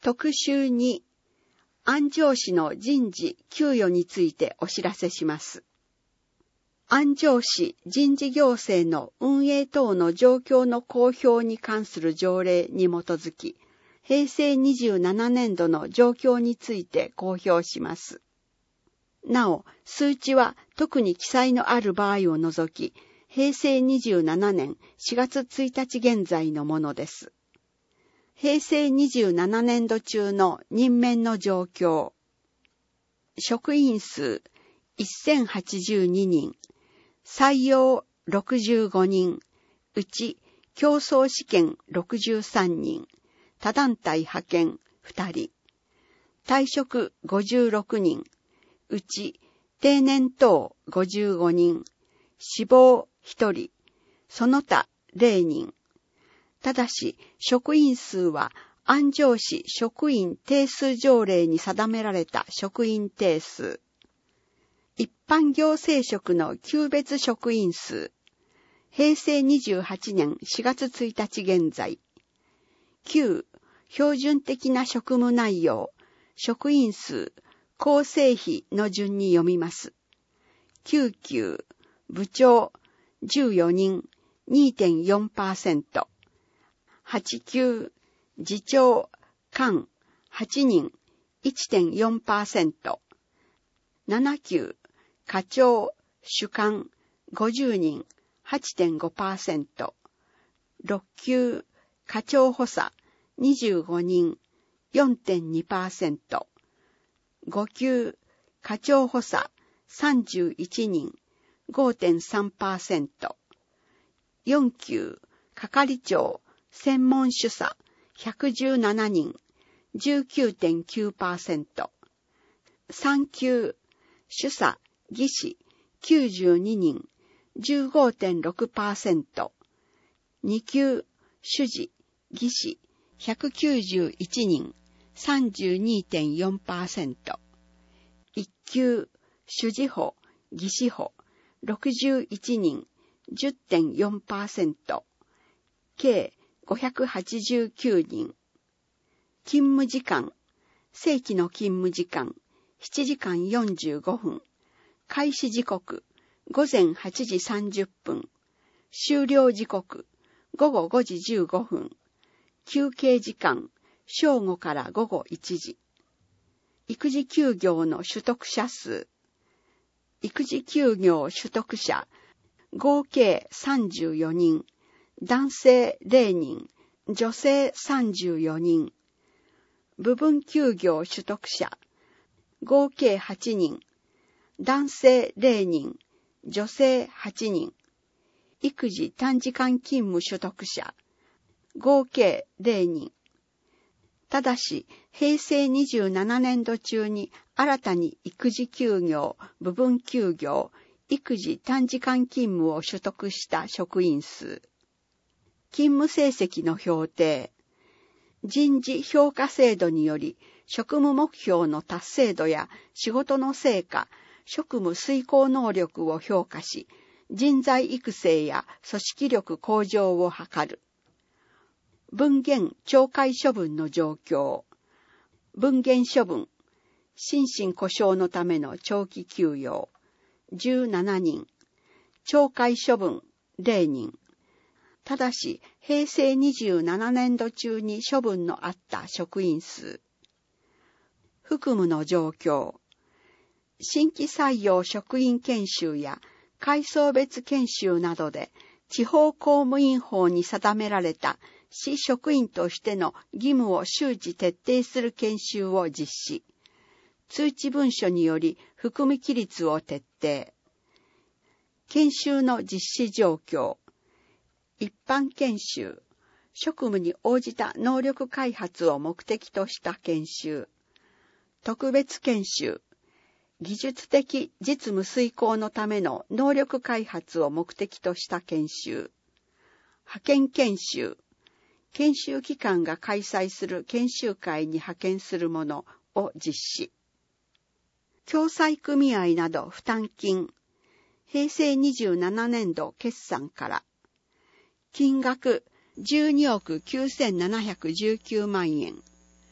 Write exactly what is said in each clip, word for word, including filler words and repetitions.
特集に、安城市の人事給与についてお知らせします。安城市人事行政の運営等の状況の公表に関する条例に基づき、平成にじゅうななねんどの状況について公表します。なお、数値は特に記載のある場合を除き、平成にじゅうななねんしがつついたち現在のものです。平成にじゅうななねんど中の任免の状況。職員数せんはちじゅうににん、採用ろくじゅうごにん、うち競争試験ろくじゅうさんにん、他団体派遣ふたり、退職ごじゅうろくにん、うち定年等ごじゅうごにん、死亡ひとり、その他れいにん。ただし、職員数は安城市職員定数条例に定められた職員定数。一般行政職の級別職員数。平成にじゅうはちねんしがつついたち現在。きゅう、標準的な職務内容、職員数、構成比の順に読みます。きゅうきゅう、部長、じゅうよにん、にてんよんパーセント。はちきゅう、次長、官、はちにん、いってんよんパーセント。ななきゅう、課長、主幹、ごじゅうにん、はちてんごパーセント。ろっきゅう、課長補佐、にじゅうごにん、よんてんにパーセント。ごきゅう、課長補佐、さんじゅういちにん、ごてんさんパーセント。よんきゅう、係長、専門主査、ひゃくじゅうななにん、じゅうきゅうてんきゅうパーセント。さんきゅう、主査、技師、きゅうじゅうににん、じゅうごてんろくパーセント。にきゅう、主事、技師、ひゃくきゅうじゅういちにん、さんじゅうにてんよんパーセント。いっきゅう、主事補、技師補、ろくじゅういちにん、じゅってんよんパーセント。計ごひゃくはちじゅうきゅうにん。勤務時間、正規の勤務時間、しちじかんよんじゅうごふん。開始時刻、ごぜんはちじさんじゅっぷん。終了時刻、ごごごじじゅうごふん。休憩時間、正午からごごいちじ。育児休業の取得者数。育児休業取得者、合計さんじゅうよにん。男性れいにん、女性さんじゅうよにん。部分休業取得者、合計はちにん。男性れいにん、女性はちにん。育児短時間勤務取得者、合計れいにん。ただし、平成にじゅうななねんど中に新たに育児休業、部分休業、育児短時間勤務を取得した職員数。勤務成績の評定。人事評価制度により、職務目標の達成度や仕事の成果、職務遂行能力を評価し、人材育成や組織力向上を図る。分限懲戒処分の状況。分限処分。心神故障のための長期休養。じゅうななにん。懲戒処分れいにん。ただし、平成にじゅうななねんど中に処分のあった職員数。服務の状況。新規採用職員研修や階層別研修などで、地方公務員法に定められた市職員としての義務を周知徹底する研修を実施。通知文書により含み規律を徹底。研修の実施状況。一般研修、職務に応じた能力開発を目的とした研修。特別研修、技術的実務遂行のための能力開発を目的とした研修。派遣研修、研修機関が開催する研修会に派遣するものを実施。共済組合など負担金、平成にじゅうななねんど決算から、金額じゅうにおくきゅうせんななひゃくじゅうきゅうまんえん。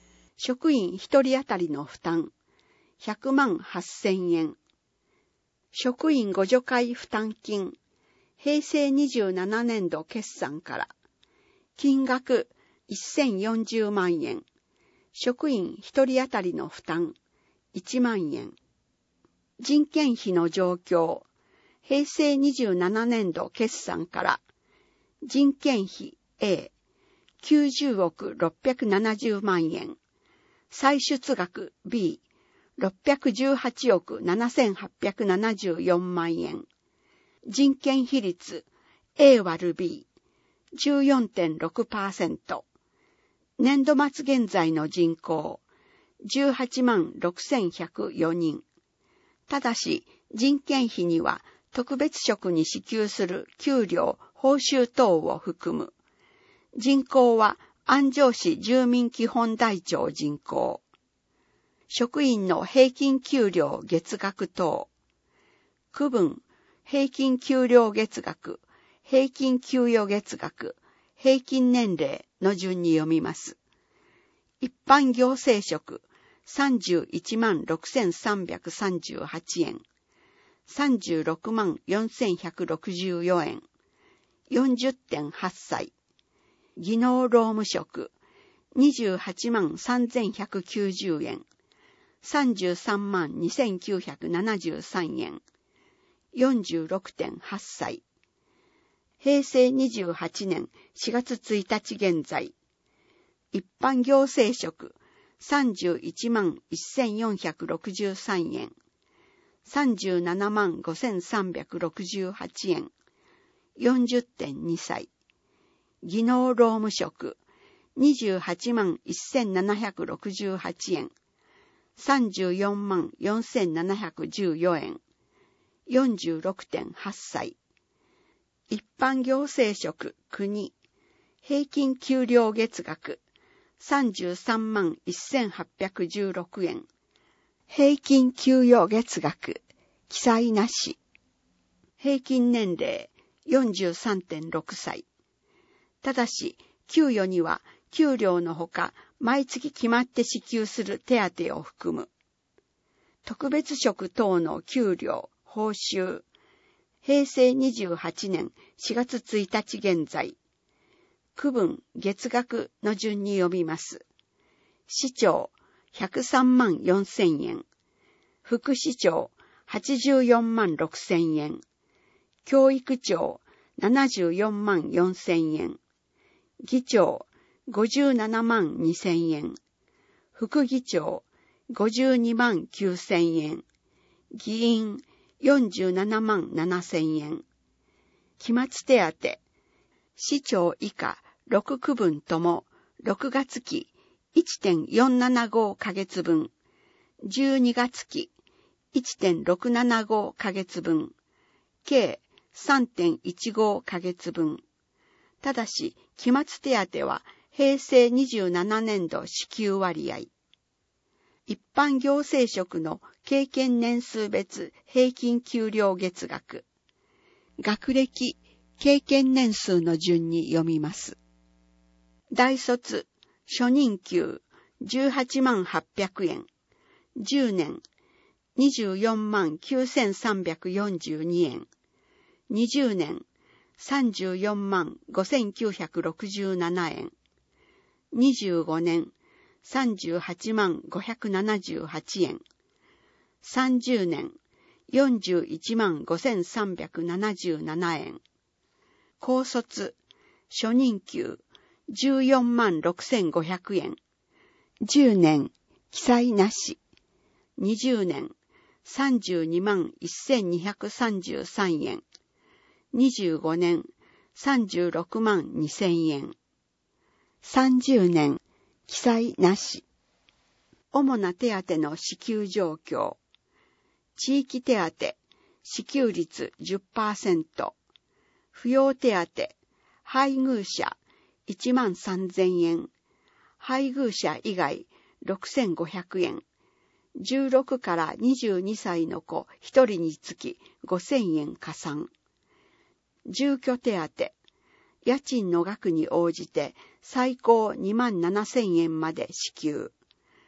職員一人当たりの負担、ひゃくまんはっせんえん。職員互助会負担金、へいせいにじゅうななねんど決算から、金額せんよんじゅうまんえん。職員一人当たりの負担、いちまんえん。人件費の状況、へいせいにじゅうななねんど決算から、人件費 A、きゅうじゅうおくろっぴゃくななじゅうまんえん。歳出額 B、ろっぴゃくじゅうはちおくななせんはっぴゃくななじゅうよんまんえん。人件比率 エー 割る ビー、じゅうよんてんろくパーセント。年度末現在の人口、じゅうはちまんろくせんひゃくよにん。ただし、人件費には特別職に支給する給料、報酬等を含む。人口は安城市住民基本台帳人口。職員の平均給料月額等。区分、平均給料月額、平均給与月額、平均年齢の順に読みます。一般行政職、さんじゅういちまんろくせんさんびゃくさんじゅうはちえん。さんじゅうろくまんよんせんひゃくろくじゅうよえん。よんじゅってんはっさい。技能労務職、にじゅうはちまんさんぜんひゃくきゅうじゅうえん。さんじゅうさんまんにせんきゅうひゃくななじゅうさんえん。よんじゅうろくてんはっさい。へいせいにじゅうはちねんしがつついたち現在。一般行政職、さんじゅういちまんせんよんひゃくろくじゅうさんえん。さんじゅうななまんごせんさんびゃくろくじゅうはちえん。よんじゅってんにさい。技能労務職、にじゅうはちまんせんななひゃくろくじゅうはちえん。さんじゅうよんまんよんせんななひゃくじゅうよえん。よんじゅうろくてんはっさい。一般行政職、国。平均給料月額、さんじゅうさんまんせんはっぴゃくじゅうろくえん。平均給与月額、記載なし。平均年齢、よんじゅうさんてんろくさい。ただし、給与には給料のほか、毎月決まって支給する手当を含む。特別職等の給料、報酬。へいせいにじゅうはちねんしがつついたち現在。区分、月額の順に読みます。市長、ひゃくさんまんよんせんえん。副市長、はちじゅうよんまんろくせんえん。教育長、ななじゅうよんまんよんせんえん。議長、ごじゅうななまんにせんえん。副議長、ごじゅうにまんきゅうせんえん。議員、よんじゅうななまんななせんえん。期末手当、市長以下ろく区分ともろくがつき いってんよんななご ヶ月分、じゅうにがつき いってんろくななご ヶ月分、計 さんてんいちご ヶ月分。ただし、期末手当はへいせいにじゅうななねんど支給割合。一般行政職の経験年数別平均給料月額。学歴、経験年数の順に読みます。大卒、初任給、じゅうはちまんはっぴゃくえん。じゅうねん、にじゅうよんまんきゅうせんさんびゃくよんじゅうにえん。にじゅうねん、さんじゅうよんまんごせんきゅうひゃくろくじゅうななえん。にじゅうごねん、さんじゅうはちまんごひゃくななじゅうはちえん。さんじゅうねん、よんじゅういちまんごせんさんびゃくななじゅうななえん。高卒、初任給、じゅうよんまんろくせんごひゃくえん。じゅうねん、記載なし。にじゅうねん、さんじゅうにまんせんにひゃくさんじゅうさんえん。にじゅうごねん、さんじゅうろくまんにせんえん。さんじゅうねん、記載なし。主な手当の支給状況。地域手当、支給率 じゅっパーセント。扶養手当、配偶者いちまんさんぜんえん。配偶者以外ろくせんごひゃくえん。じゅうろくからにじゅうにさいの子ひとりにつきごせんえん加算。住居手当、家賃の額に応じて最高にまんななせんえんまで支給。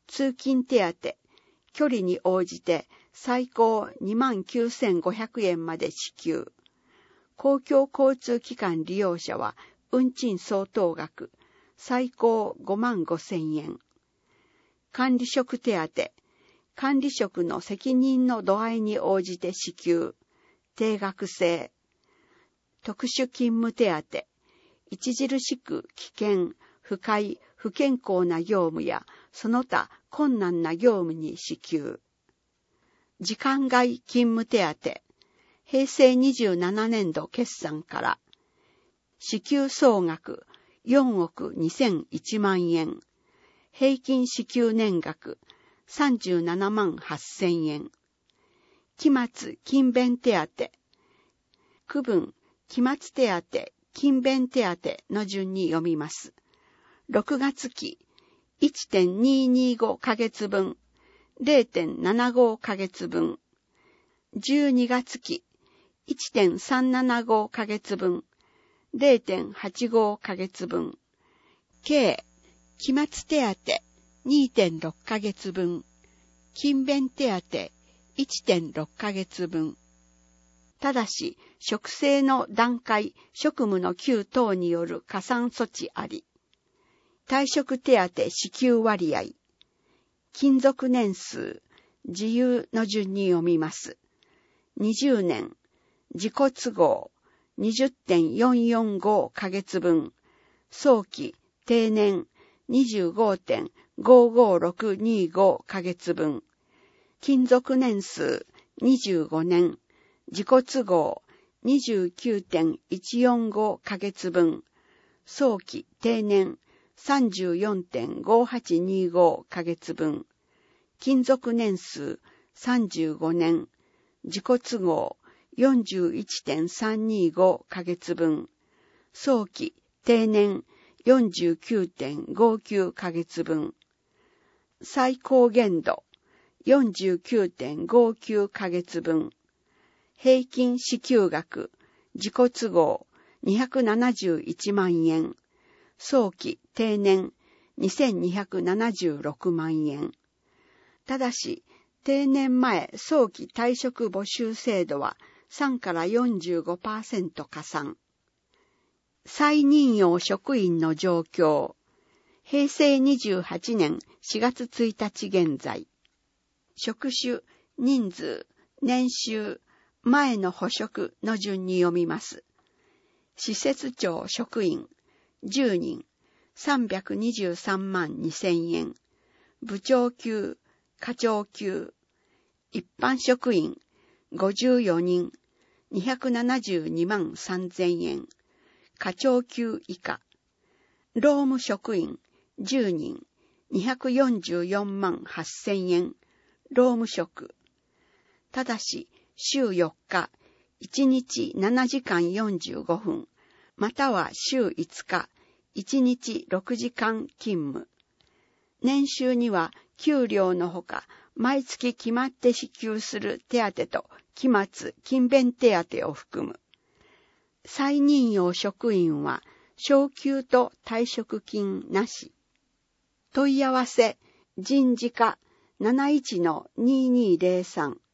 通勤手当、距離に応じて最高 にまんきゅうせんごひゃくえんまで支給。公共交通機関利用者は運賃相当額、最高ごまんごせんえん。管理職手当、管理職の責任の度合いに応じて支給、定額制。特殊勤務手当、著しく危険、不快、不健康な業務やその他困難な業務に支給。時間外勤務手当、平成にじゅうななねんど決算から支給総額よんおくにせんいちまんえん、平均支給年額さんじゅうななまんはっせんえん。期末勤勉手当、区分期末手当、勤勉手当の順に読みます。ろくがつ期 いってんににご ヶ月分、れいてんななご ヶ月分。じゅうにがつ期 いってんさんななご ヶ月分、れいてんはちご ヶ月分。計、期末手当 にてんろっ ヶ月分、勤勉手当 いってんろっ ヶ月分。ただし、職制の段階、職務の給等による加算措置あり。退職手当支給割合。勤続年数、自由の順に読みます。にじゅうねん、自己都合 にじゅってんよんよんご ヶ月分、早期、定年 にじゅうごてんごごろくにご ヶ月分、勤続年数にじゅうごねん、自己都合 にじゅうきゅうてんいちよんご ヶ月分、早期、定年 さんじゅうよんてんごはちにご ヶ月分、勤続年数さんじゅうごねん、自己都合 よんじゅういちてんさんにご ヶ月分、早期、定年 よんじゅうきゅうてんごきゅう ヶ月分、最高限度 よんじゅうきゅうてんごきゅう ヶ月分、平均支給額、自己都合にひゃくななじゅういちまんえん、早期、定年にせんにひゃくななじゅうろくまんえん。ただし、定年前早期退職募集制度はさんからよんじゅうごパーセント 加算。再任用職員の状況。平成にじゅうはちねんしがつついたち現在。職種、人数、年収、前の補職の順に読みます。施設長職員、じゅうにん、さんびゃくにじゅうさんまんにせんえん。部長級、課長級。一般職員、ごじゅうよにん、にひゃくななじゅうにまんさんぜんえん。課長級以下。労務職員、じゅうにん、にひゃくよんじゅうよんまんはっせんえん。労務職。ただし、週よっか、いちにちななじかんよんじゅうごふん、または週いつか、いちにちろくじかん勤務。年収には給料のほか、毎月決まって支給する手当と期末勤勉手当を含む。再任用職員は昇給と退職金なし。問い合わせ人事課 なないちのにーにーぜろさん